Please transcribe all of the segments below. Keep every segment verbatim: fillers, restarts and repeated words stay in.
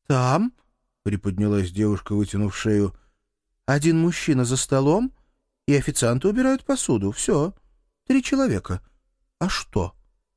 Там, — приподнялась девушка, вытянув шею, — один мужчина за столом, и официанты убирают посуду. Все. Три человека. А что?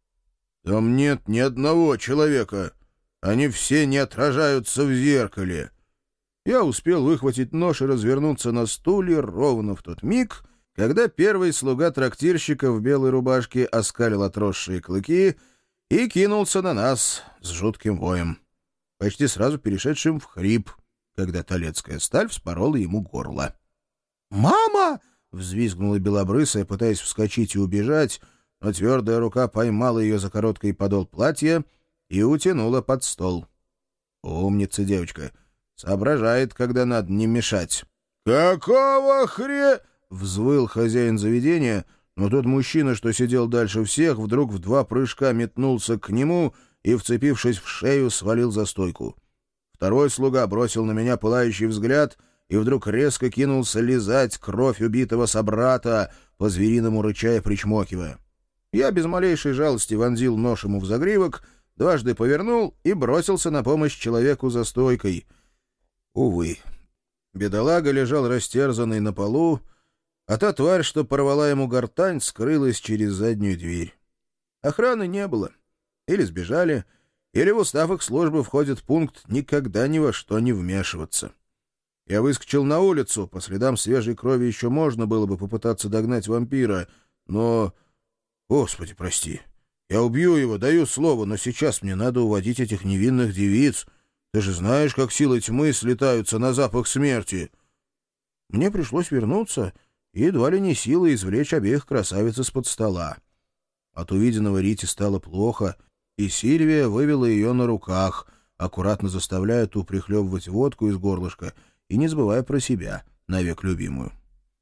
— Там нет ни одного человека. Они все не отражаются в зеркале. Я успел выхватить нож и развернуться на стуле ровно в тот миг, когда первый слуга трактирщика в белой рубашке оскалил отросшие клыки и кинулся на нас с жутким воем, почти сразу перешедшим в хрип, когда талецкая сталь вспорола ему горло. «Мама!» — взвизгнула белобрысая, пытаясь вскочить и убежать, но твердая рука поймала ее за короткий подол платья и утянула под стол. Умница девочка. Соображает, когда надо не мешать. «Какого хре...» — взвыл хозяин заведения, но тот мужчина, что сидел дальше всех, вдруг в два прыжка метнулся к нему и, вцепившись в шею, свалил за стойку. Второй слуга бросил на меня пылающий взгляд и вдруг резко кинулся лизать кровь убитого собрата, по-звериному рыча и причмокивая. Я без малейшей жалости вонзил нож ему в загривок, дважды повернул и бросился на помощь человеку за стойкой. Увы, бедолага лежал растерзанный на полу, а та тварь, что порвала ему гортань, скрылась через заднюю дверь. Охраны не было. Или сбежали, или в устав их службы входит пункт «никогда ни во что не вмешиваться». Я выскочил на улицу, по следам свежей крови еще можно было бы попытаться догнать вампира, но... Господи, прости. Я убью его, даю слово, но сейчас мне надо уводить этих невинных девиц. Ты же знаешь, как силы тьмы слетаются на запах смерти. Мне пришлось вернуться и едва ли не силой извлечь обеих красавиц из-под стола. От увиденного Рите стало плохо, и Сильвия вывела ее на руках, аккуратно заставляя ту прихлебывать водку из горлышка и не забывая про себя, навек любимую.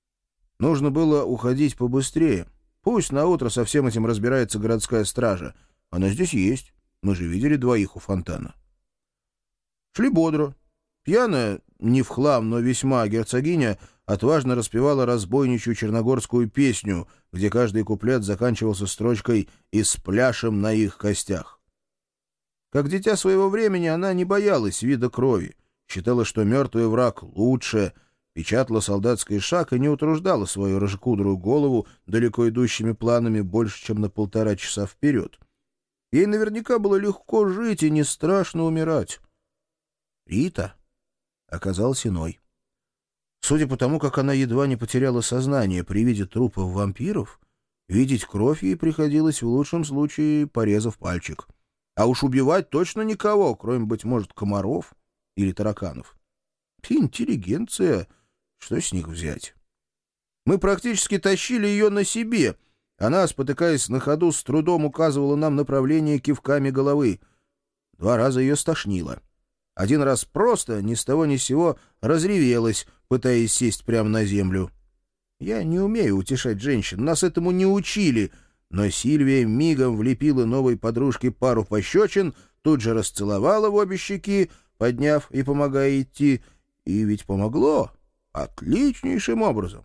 Нужно было уходить побыстрее. Пусть наутро со всем этим разбирается городская стража. Она здесь есть. Мы же видели двоих у фонтана. Шли бодро. Пьяная, не в хлам, но весьма герцогиня, отважно распевала разбойничью черногорскую песню, где каждый куплет заканчивался строчкой «И с пляшем на их костях». Как дитя своего времени она не боялась вида крови, считала, что мертвый враг лучше, печатала солдатский шаг и не утруждала свою рыжекудрую голову далеко идущими планами больше, чем на полтора часа вперед. Ей наверняка было легко жить и не страшно умирать. Рита оказалась иной. Судя по тому, как она едва не потеряла сознание при виде трупов вампиров, видеть кровь ей приходилось в лучшем случае, порезав пальчик. А уж убивать точно никого, кроме, быть может, комаров или тараканов. Интеллигенция, что с них взять? Мы практически тащили ее на себе. Она, спотыкаясь на ходу, с трудом указывала нам направление кивками головы. Два раза ее стошнило. Один раз просто, ни с того ни с сего, разревелась, пытаясь сесть прямо на землю. Я не умею утешать женщин, нас этому не учили, но Сильвия мигом влепила новой подружке пару пощечин, тут же расцеловала в обе щеки, подняв и помогая идти, и ведь помогло отличнейшим образом.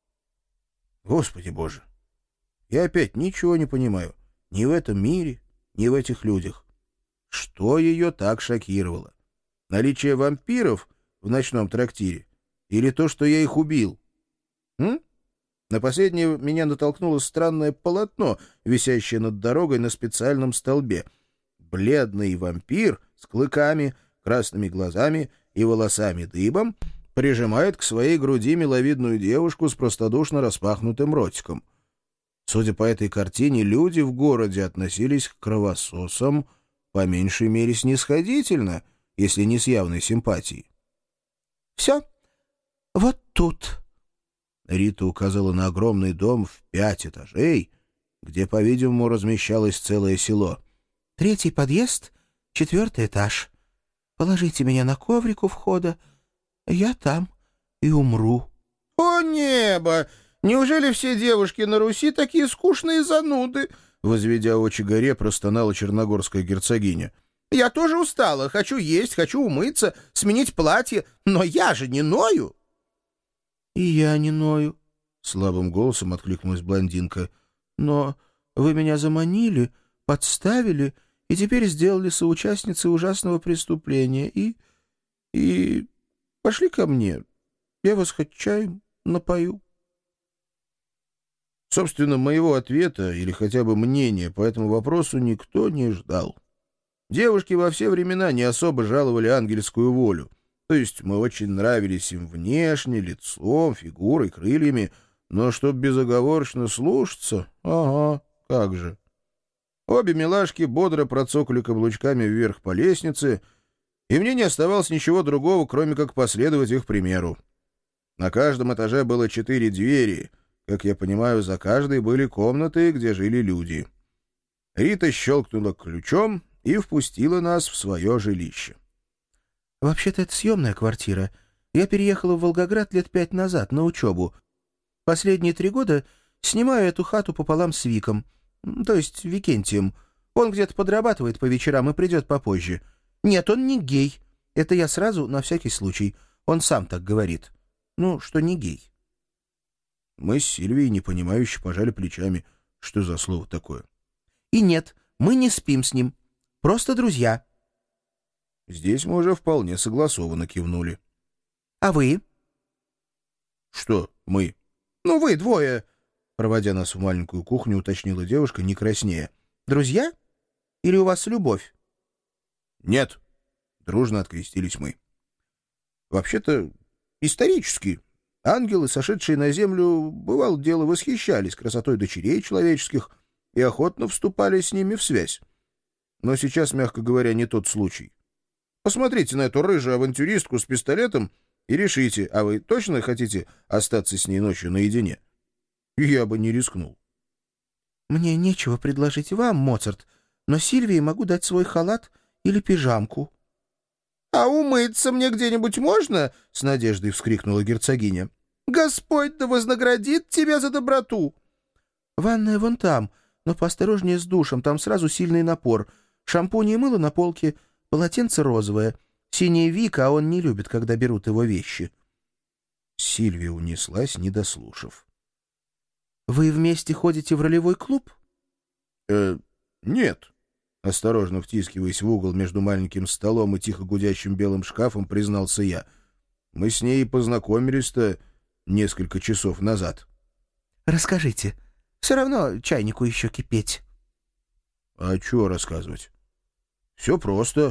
Господи Боже! Я опять ничего не понимаю, ни в этом мире, ни в этих людях. Что ее так шокировало? Наличие вампиров в ночном трактире? Или то, что я их убил? М? На последнее меня натолкнуло странное полотно, висящее над дорогой на специальном столбе. Бледный вампир с клыками, красными глазами и волосами дыбом прижимает к своей груди миловидную девушку с простодушно распахнутым ротиком. Судя по этой картине, люди в городе относились к кровососам по меньшей мере снисходительно, если не с явной симпатией. — Все, вот тут. Рита указала на огромный дом в пять этажей, где, по-видимому, размещалось целое село. — Третий подъезд, четвертый этаж. Положите меня на коврик у входа, я там и умру. — О небо! Неужели все девушки на Руси такие скучные зануды? — возведя очи горе, простонала черногорская герцогиня. — Я тоже устала, хочу есть, хочу умыться, сменить платье, но я же не ною. — И я не ною, — слабым голосом откликнулась блондинка. — Но вы меня заманили, подставили и теперь сделали соучастницей ужасного преступления, и И пошли ко мне, я вас хоть чаем напою». Собственно, моего ответа или хотя бы мнения по этому вопросу никто не ждал. Девушки во все времена не особо жаловали ангельскую волю. То есть мы очень нравились им внешне, лицом, фигурой, крыльями, но чтоб безоговорочно слушаться, ага, как же. Обе милашки бодро процокали каблучками вверх по лестнице, и мне не оставалось ничего другого, кроме как последовать их примеру. На каждом этаже было четыре двери. Как я понимаю, за каждой были комнаты, где жили люди. Рита щелкнула ключом и впустила нас в свое жилище. «Вообще-то это съемная квартира. Я переехала в Волгоград лет пять назад на учебу. Последние три года снимаю эту хату пополам с Виком, то есть Викентием. Он где-то подрабатывает по вечерам и придет попозже. Нет, он не гей. Это я сразу на всякий случай. Он сам так говорит. Ну, что не гей». Мы с Сильвией непонимающе пожали плечами. Что за слово такое? «И нет, мы не спим с ним. Просто друзья». Здесь мы уже вполне согласованно кивнули. «А вы?» «Что мы?» «Ну, вы двое», — проводя нас в маленькую кухню, уточнила девушка, не краснея. «Друзья? Или у вас любовь?» «Нет», — дружно открестились мы. «Вообще-то, исторически, ангелы, сошедшие на землю, бывало дело, восхищались красотой дочерей человеческих и охотно вступали с ними в связь. Но сейчас, мягко говоря, не тот случай. Посмотрите на эту рыжую авантюристку с пистолетом и решите, а вы точно хотите остаться с ней ночью наедине? Я бы не рискнул». «Мне нечего предложить вам, Моцарт, но Сильвии могу дать свой халат или пижамку». «А умыться мне где-нибудь можно?» — с надеждой вскрикнула герцогиня. «Господь да вознаградит тебя за доброту!» «Ванная вон там, но поосторожнее с душем, там сразу сильный напор. Шампунь и мыло на полке, полотенце розовое. Синий Вик, а он не любит, когда берут его вещи». Сильвия унеслась, не дослушав. «Вы вместе ходите в ролевой клуб?» «Э, нет». Осторожно втискиваясь в угол между маленьким столом и тихо гудящим белым шкафом, признался я. «Мы с ней познакомились-то несколько часов назад». «Расскажите. Все равно чайнику еще кипеть». «А чего рассказывать? Все просто.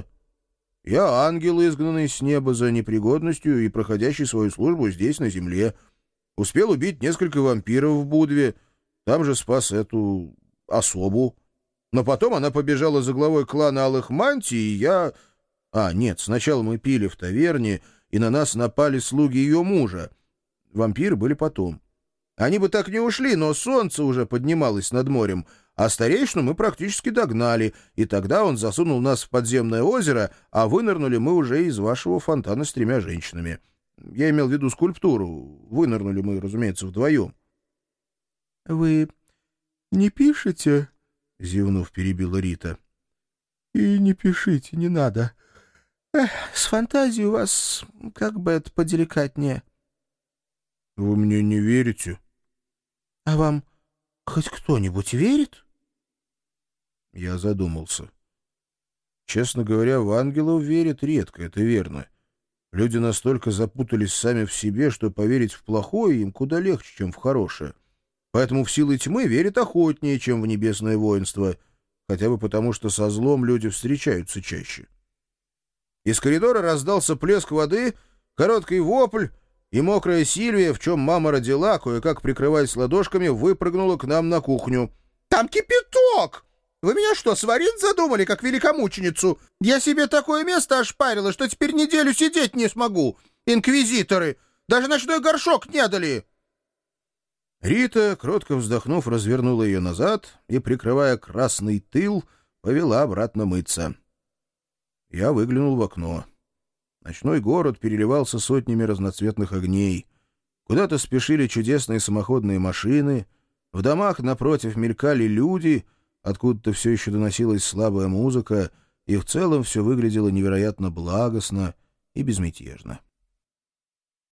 Я ангел, изгнанный с неба за непригодностью и проходящий свою службу здесь, на земле. Успел убить несколько вампиров в Будве, там же спас эту особу. Но потом она побежала за главой клана Алых Мантий, и я... А, нет, сначала мы пили в таверне, и на нас напали слуги ее мужа. Вампиры были потом. Они бы так не ушли, но солнце уже поднималось над морем, а старейшину мы практически догнали, и тогда он засунул нас в подземное озеро, а вынырнули мы уже из вашего фонтана с тремя женщинами. Я имел в виду скульптуру. Вынырнули мы, разумеется, вдвоем». «Вы не пишете?» — зевнув, перебила Рита. «И не пишите, не надо. Эх, с фантазией у вас, как бы это поделикатнее». «Вы мне не верите?» «А вам хоть кто-нибудь верит?» Я задумался. Честно говоря, в ангелов верят редко, это верно. Люди настолько запутались сами в себе, что поверить в плохое им куда легче, чем в хорошее. Поэтому в силы тьмы верят охотнее, чем в небесное воинство, хотя бы потому, что со злом люди встречаются чаще. Из коридора раздался плеск воды, короткий вопль, и мокрая Сильвия, в чем мама родила, кое-как прикрываясь ладошками, выпрыгнула к нам на кухню. «Там кипяток! Вы меня что, сварить задумали, как великомученицу? Я себе такое место ошпарила, что теперь неделю сидеть не смогу. Инквизиторы! Даже ночной горшок не дали!» Рита, кротко вздохнув, развернула ее назад и, прикрывая красный тыл, повела обратно мыться. Я выглянул в окно. Ночной город переливался сотнями разноцветных огней. Куда-то спешили чудесные самоходные машины. В домах напротив мелькали люди, откуда-то все еще доносилась слабая музыка, и в целом все выглядело невероятно благостно и безмятежно.